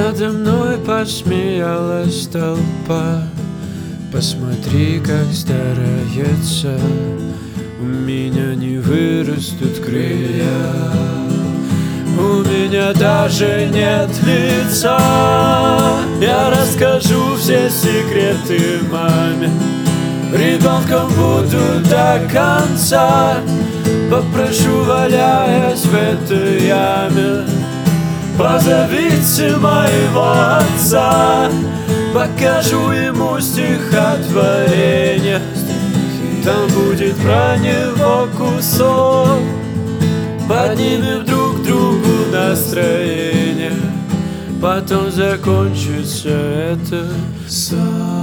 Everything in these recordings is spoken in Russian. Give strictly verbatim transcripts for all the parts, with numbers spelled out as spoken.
Надо мной посмеялась толпа. Посмотри, как старается. У меня не вырастут крылья, у меня даже нет лица. Я расскажу все секреты маме, ребенком буду до конца. Попрошу, валяясь в этой яме, позовите моего отца. Покажу ему стихотворение, там будет про него кусок. Поднимем друг другу настроение, потом закончится это сон.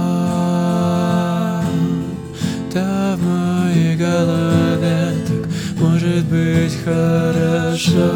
Да в моей голове так может быть хорошо.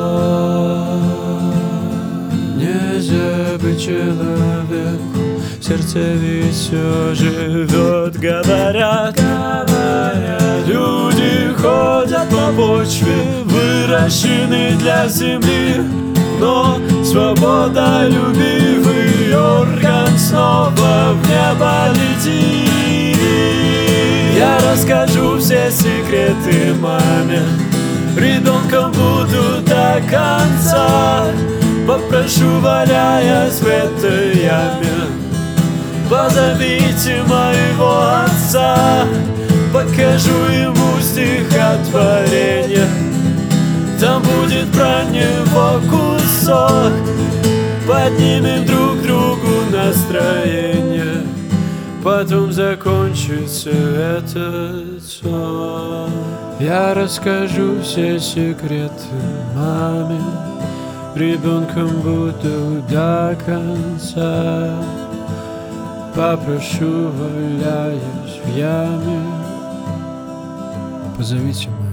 Нельзя быть человеку, в сердце ведь все живет. Говорят, говорят, люди ходят по почве, выращены для земли, но свободолюбивый орган снова в небо летит. Я расскажу все секреты маме, ребенком буду до конца. Попрошу, валяясь в этой яме, позовите моего отца. Покажу ему стихотворение, там будет про него кусок. Поднимем друг другу настроение, потом закончится этот сон. Я расскажу все секреты маме, ребенком буду до конца. Попрошу, валяюсь в яме, позовите маму.